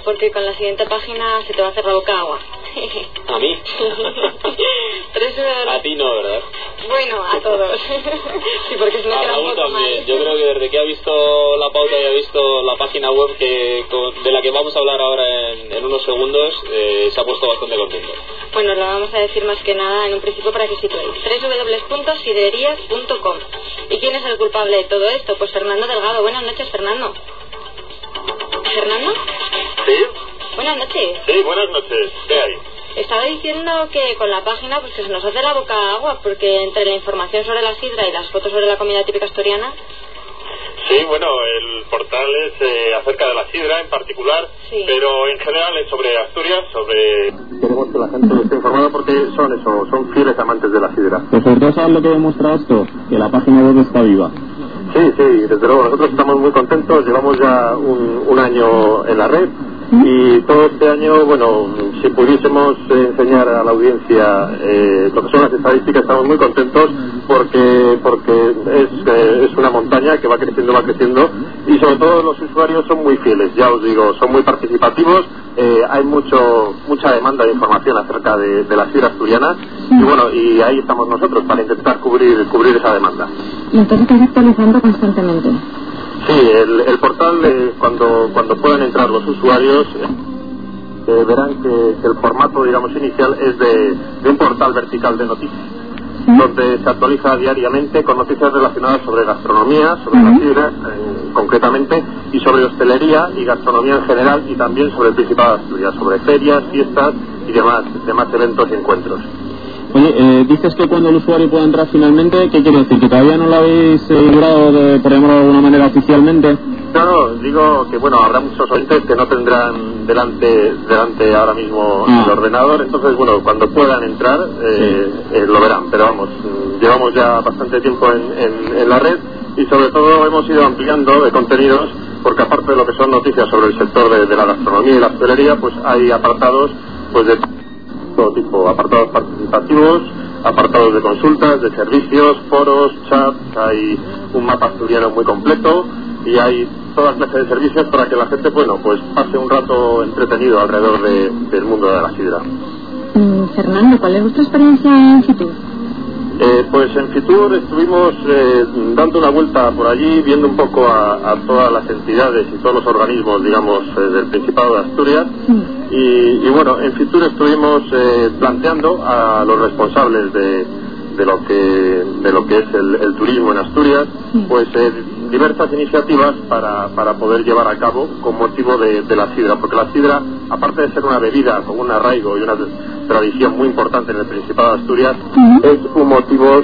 porque con la siguiente página se te va a hacer la boca agua. ¿A mí? A ti no, ¿verdad? Bueno, a todos. Sí, porque si no queda un poco mal. Yo creo que desde que ha visto la pauta y ha visto la página web de la que vamos a hablar ahora en unos segundos, se ha puesto bastante contento. Bueno, lo vamos a decir más que nada en un principio para que situéis. www.sidrerías.com. ¿Y quién es el culpable de todo esto? Pues Fernando Delgado. Buenas noches, Fernando. ¿Fernando? Sí. Buenas noches. Sí, buenas noches. ¿Qué hay? Estaba diciendo que con la página pues que se nos hace la boca agua, porque entre la información sobre la sidra y las fotos sobre la comida típica asturiana. Sí, bueno, el portal es acerca de la sidra en particular, sí, pero en general es sobre Asturias, sobre... Queremos que la gente esté informada porque son fieles amantes de la sidra. Pues sobre todo, ¿sabes lo que demuestra esto? Que la página web está viva. Sí, desde luego, nosotros estamos muy contentos, llevamos ya un año en la red y todo este año, bueno, si pudiésemos enseñar a la audiencia lo que son las estadísticas, estamos muy contentos porque es una montaña que va creciendo y sobre todo los usuarios son muy fieles, ya os digo, son muy participativos, hay mucha demanda de información acerca de la sidra asturiana y bueno, y ahí estamos nosotros para intentar cubrir esa demanda. ¿Y entonces estás actualizando constantemente? Sí, el portal, cuando puedan entrar los usuarios, verán que el formato, digamos, inicial es de un portal vertical de noticias, donde se actualiza diariamente con noticias relacionadas sobre gastronomía, sobre la sidra concretamente, y sobre hostelería y gastronomía en general, y también sobre el Principado de Asturias, sobre ferias, fiestas y demás eventos y encuentros. Oye, dices que cuando el usuario pueda entrar finalmente, ¿qué quiere decir? ¿Que todavía no lo habéis inaugurado, por llamarlo de alguna manera, oficialmente? No, digo que bueno, habrá muchos oyentes que no tendrán delante ahora mismo el ordenador, entonces bueno, cuando puedan entrar lo verán, pero vamos, llevamos ya bastante tiempo en la red y sobre todo hemos ido ampliando de contenidos, porque aparte de lo que son noticias sobre el sector de la gastronomía y la hostelería, pues hay apartados pues de todo tipo, apartados participativos, apartados de consultas, de servicios, foros, chats, hay un mapa asturiano muy completo y hay toda clase de servicios para que la gente, bueno, pues pase un rato entretenido alrededor del mundo de la sidra. Fernando, ¿cuál es vuestra experiencia en Fitur? Pues en Fitur estuvimos dando una vuelta por allí, viendo un poco a todas las entidades y todos los organismos, digamos, del Principado de Asturias. Y bueno, en Fitur estuvimos planteando a los responsables de lo que es el turismo en Asturias, pues diversas iniciativas para poder llevar a cabo con motivo de la sidra, porque la sidra, aparte de ser una bebida con un arraigo y una tradición muy importante en el Principado de Asturias, es un motivo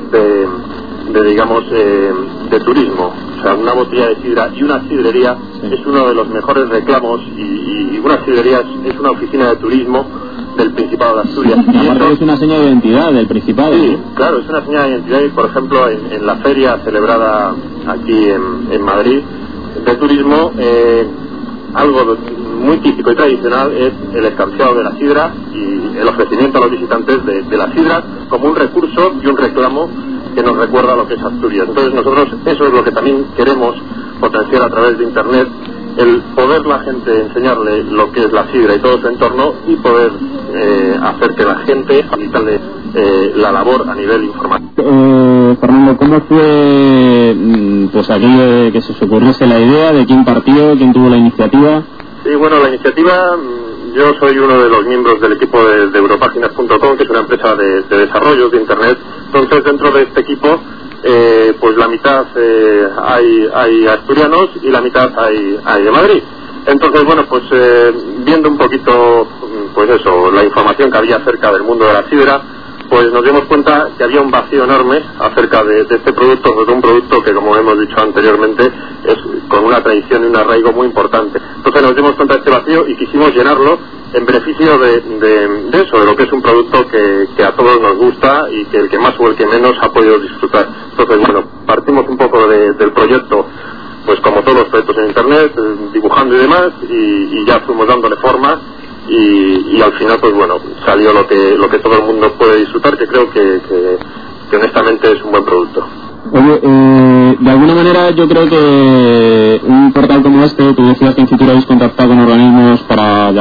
de turismo. O sea, una botella de sidra y una sidrería es uno de los mejores reclamos y una sidrería es una oficina de turismo del Principado de Asturias. Y eso es una señal de identidad del Principado. Sí, claro, es una señal de identidad y, por ejemplo, en la feria celebrada aquí en Madrid de turismo, algo muy típico y tradicional es el escanciado de la sidra y el ofrecimiento a los visitantes de la sidra como un recurso y un reclamo que nos recuerda lo que es Asturias. Entonces nosotros eso es lo que también queremos potenciar a través de Internet, el poder la gente enseñarle lo que es la sidra y todo su entorno y poder hacer que la gente facilitarle la labor a nivel informático. Fernando, ¿cómo fue pues aquí que se os ocurriese la idea? ¿De quién partió? ¿Quién tuvo la iniciativa? Sí, bueno, la iniciativa, yo soy uno de los miembros del equipo de Europáginas.com, que es una empresa de desarrollo de Internet. Entonces, dentro de este equipo, pues la mitad hay asturianos y la mitad hay de Madrid. Entonces, bueno, pues viendo un poquito, pues eso, la información que había acerca del mundo de la sidra, pues nos dimos cuenta que había un vacío enorme acerca de este producto, pues un producto que, como hemos dicho anteriormente, es con una tradición y un arraigo muy importante. Entonces nos dimos cuenta de este vacío y quisimos llenarlo en beneficio de eso, de lo que es un producto que a todos nos gusta y que el que más o el que menos ha podido disfrutar. Entonces, bueno, partimos un poco del proyecto, pues como todos los proyectos en Internet, dibujando y demás, y ya fuimos dándole forma. Y al final, pues bueno, salió lo que todo el mundo puede disfrutar, que creo que honestamente es un buen producto. Oye, de alguna manera yo creo que un portal como este, tú decías que en Fitur habéis contactado con organismos para de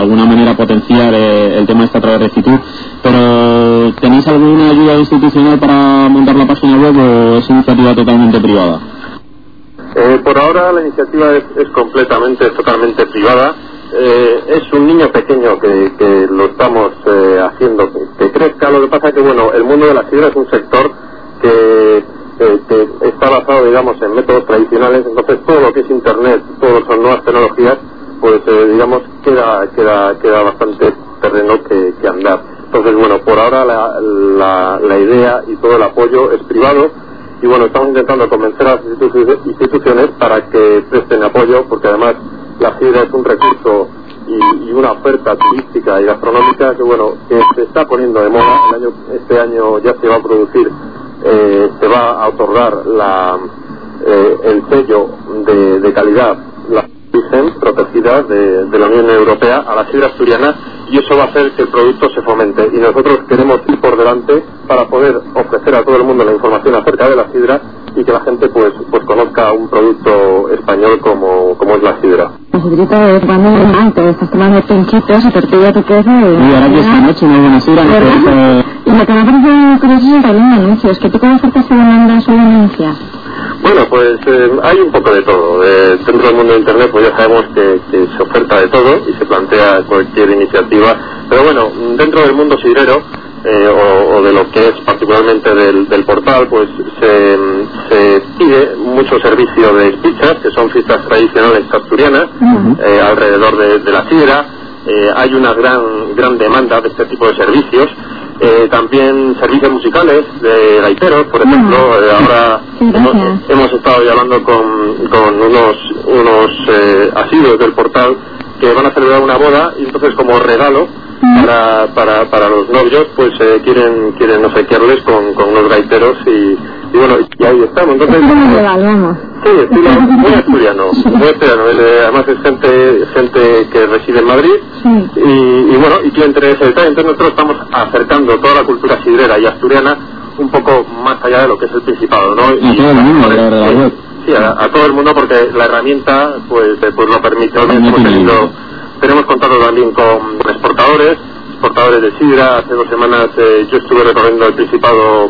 alguna manera potenciar el tema este a través de Fitur. Pero ¿tenéis alguna ayuda institucional para montar la página web o es iniciativa totalmente privada? Por ahora la iniciativa es totalmente privada. Es un niño pequeño que lo estamos haciendo que crezca. Lo que pasa es que bueno, el mundo de la sidra es un sector que está basado, digamos, en métodos tradicionales. Entonces todo lo que es internet, todo lo que son nuevas tecnologías, pues digamos queda bastante terreno que andar. Entonces bueno, por ahora la idea y todo el apoyo es privado. Y bueno, estamos intentando convencer a las instituciones para que presten apoyo, porque además la sidra es un recurso y una oferta turística y gastronómica que bueno, que se está poniendo de moda. Este año ya se va a producir, se va a otorgar el sello de calidad, la origen protegida de la Unión Europea a la sidra asturiana, y eso va a hacer que el producto se fomente, y nosotros queremos ir por delante para poder ofrecer a todo el mundo la información acerca de la sidra y que la gente pues conozca un producto español como es la sidra. La sidrita es cuando te estás tomando pinchitos y tortilla tu queso y ahora que esta noche no hay buena sidra. Y lo que me ha parecido curioso es el tablón de anuncios. ¿Qué tipo de ofertas se demandan sobre anuncias? Bueno, pues hay un poco de todo. Dentro del mundo de Internet pues ya sabemos que se oferta de todo y se plantea cualquier iniciativa. Pero bueno, dentro del mundo sidrero, o de lo que es particularmente del portal, pues se pide mucho servicio de fichas, que son fichas tradicionales asturianas, alrededor de la sidra. Hay una gran demanda de este tipo de servicios. También servicios musicales de gaiteros, por ejemplo. Ahora hemos estado ya hablando con unos asiduos del portal que van a celebrar una boda, y entonces como regalo para los novios pues quieren obsequiarles con unos gaiteros, y bueno, y ahí estamos. Entonces sí, estilo muy asturiano. Además es gente que reside en Madrid, y bueno, y que entre ese detalle, entonces nosotros estamos acercando toda la cultura sidrera y asturiana un poco más allá de lo que es el Principado, ¿no? Y todo el mundo, sí, a todo el mundo, porque la herramienta pues lo permite. Tenemos contacto también con exportadores de sidra. Hace 2 semanas yo estuve recorriendo el Principado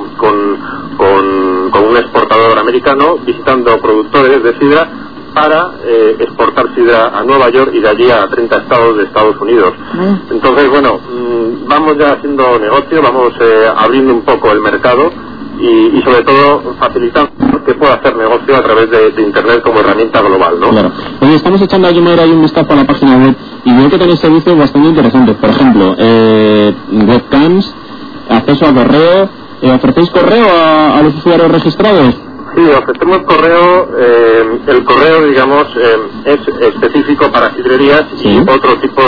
con un exportador americano, visitando productores de sidra para exportar sidra a Nueva York y de allí a 30 estados de Estados Unidos. Entonces, bueno, vamos ya haciendo negocio, vamos abriendo un poco el mercado y sobre todo facilitando que pueda hacer negocio a través de Internet como herramienta global, ¿no? Claro. Oye, estamos echando aquí un vistazo a la página web y veo que tenéis servicios bastante interesantes. Por ejemplo, webcams, acceso a correo. ¿Ofrecéis correo a los usuarios registrados? Sí, ofrecemos correo. El correo, digamos, es específico para sidrerías y otro tipo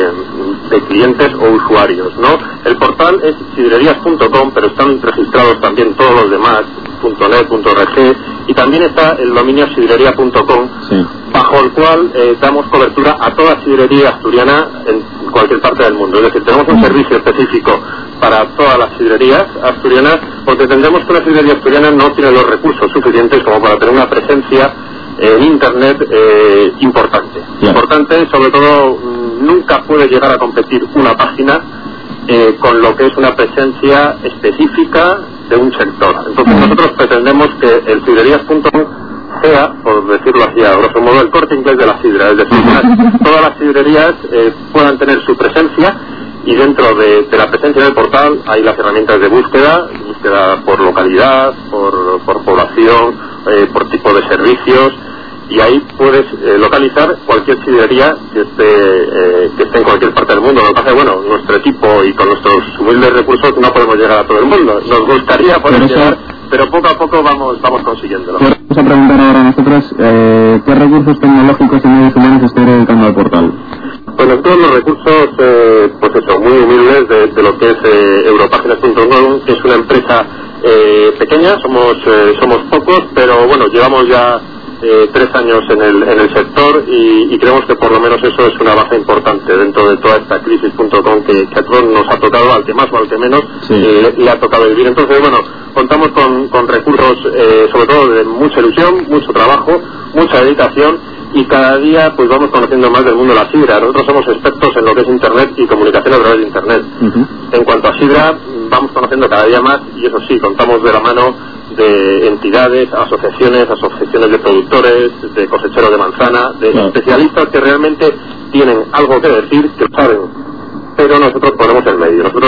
de clientes o usuarios, ¿no? El portal es sidrerías.com, pero están registrados también todos los demás, .net, .org, y también está el dominio sidrería.com, bajo el cual damos cobertura a toda sidrería asturiana en cualquier parte del mundo. Es decir, tenemos un servicio específico para todas las sidrerías asturianas, porque entendemos que la sidrería asturiana no tiene los recursos suficientes como para tener una presencia en Internet importante. Importante, sobre todo, nunca puede llegar a competir una página con lo que es una presencia específica de un sector. Entonces nosotros pretendemos que el sidrerías.com sea, por decirlo así, a grosso modo, el Corte Inglés de la sidra. Es decir, todas las sidrerías puedan tener su presencia, y dentro de la presencia del portal hay las herramientas de búsqueda por localidad, por población, por tipo de servicios, y ahí puedes localizar cualquier sidrería que esté en cualquier parte del mundo. Lo que pasa es que, bueno, nuestro equipo y con nuestros humildes recursos no podemos llegar a todo el mundo. Nos gustaría poder llegar, pero poco a poco vamos consiguiéndolo. Vamos a preguntar ahora a nosotros qué recursos tecnológicos y medios humanos estáis dedicando al portal. Pues nosotros los recursos, pues eso, muy humildes de lo que es Europáginas.com, que es una empresa pequeña, somos pocos, pero bueno, llevamos ya 3 años en el sector, y creemos que por lo menos eso es una base importante dentro de toda esta crisis.com que a todos nos ha tocado, al que más o al que menos, le ha tocado vivir. Entonces, bueno, contamos con recursos sobre todo de mucha ilusión, mucho trabajo, mucha dedicación, y cada día pues vamos conociendo más del mundo de la sidra. Nosotros somos expertos en lo que es información a través de Internet. En cuanto a sidra, vamos conociendo cada día más, y eso sí, contamos de la mano de entidades, asociaciones de productores, de cosecheros de manzana, de especialistas que realmente tienen algo que decir, que lo saben. Pero nosotros ponemos el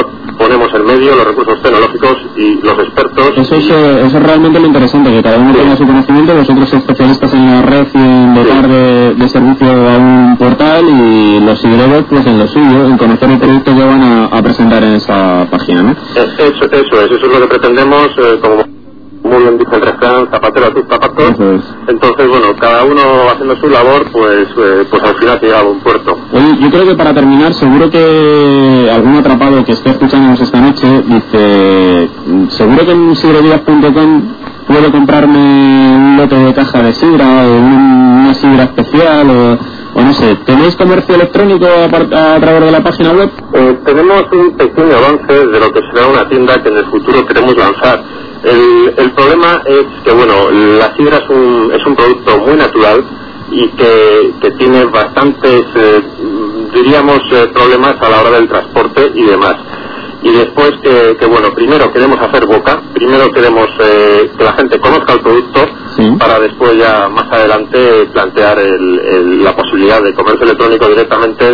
medio, los recursos tecnológicos y los expertos. Eso es realmente lo interesante, que cada uno tenga su conocimiento, vosotros especialistas en la red y en dotar de servicio a un portal, y los sidreros pues en lo suyo, en conocer el producto que van a presentar en esa página, ¿no? Eso es lo que pretendemos, como muy bien dice el refrán, zapatero a tus zapatos. Entonces, bueno, cada uno haciendo su labor, pues al final se llega a un puerto. Oye, yo creo que para terminar, seguro que algún atrapado que esté escuchándonos esta noche dice, seguro que en sidrerías.com puedo comprarme un lote de caja de sidra o una sidra especial o no sé. ¿Tenéis comercio electrónico a través de la página web? Tenemos un pequeño avance de lo que será una tienda que en el futuro queremos lanzar. El problema es que, bueno, la sidra es un producto muy natural y que tiene bastantes, diríamos, problemas a la hora del transporte y demás. Y después que bueno, primero queremos hacer boca, primero queremos que la gente conozca el producto, para después ya más adelante plantear la posibilidad de comercio electrónico directamente,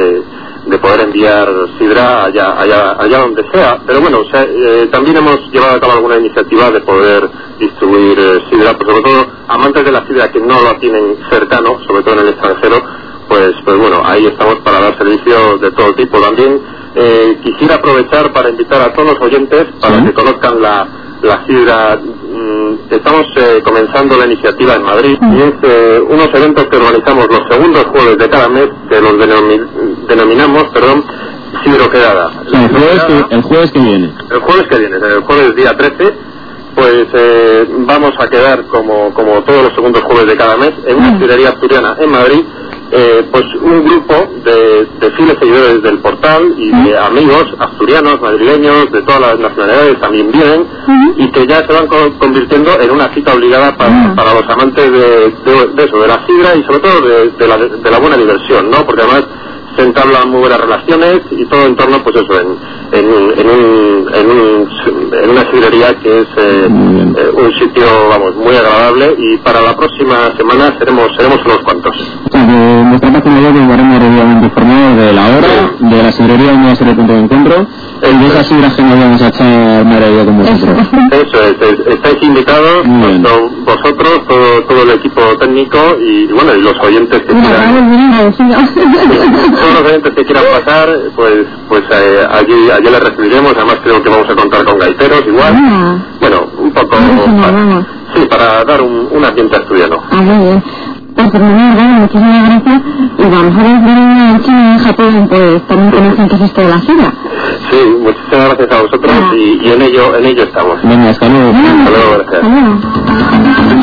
de poder enviar sidra allá donde sea. Pero bueno, también hemos llevado a cabo alguna iniciativa de poder distribuir sidra, pues sobre todo amantes de la sidra que no la tienen cercano, sobre todo en el extranjero, pues bueno, ahí estamos para dar servicios de todo tipo. También quisiera aprovechar para invitar a todos los oyentes para que conozcan la sidra. Estamos comenzando la iniciativa en Madrid, y es unos eventos que organizamos los segundos jueves de cada mes, que los denominamos sidroquedada. El jueves que viene. El jueves día 13, pues vamos a quedar como todos los segundos jueves de cada mes en una sidrería asturiana en Madrid. Pues un grupo de fieles seguidores del portal y de amigos asturianos, madrileños, de todas las nacionalidades también vienen, y que ya se van convirtiendo en una cita obligada para los amantes de eso, de la sidra, y sobre todo de la buena diversión, ¿no? Porque además se entablan muy buenas relaciones y todo en torno, pues eso, en una sidrería que es un sitio, vamos, muy agradable, y para la próxima semana seremos unos cuantos. En nuestra página web estaremos regularmente informados de la hora, de la sidrería, donde va a ser el punto de encuentro, y de esas sidras que nos vamos a echar maravilla con vosotros. Eso es, estáis invitados, tanto vosotros, todo el equipo técnico, y bueno, y los oyentes que quieran. Todos los oyentes que quieran pasar, pues allí les recibiremos. Además creo que vamos a contar con gaiteros igual. Bueno, un poco para dar un ambiente asturiano. Muy bien. Pues muchísimas gracias, y vamos a ver en China y en Japón, pues también conocen qué es esto de la sidra. Sí, muchísimas gracias a vosotros, y en ello estamos. Venga, hasta luego. Hasta luego, gracias.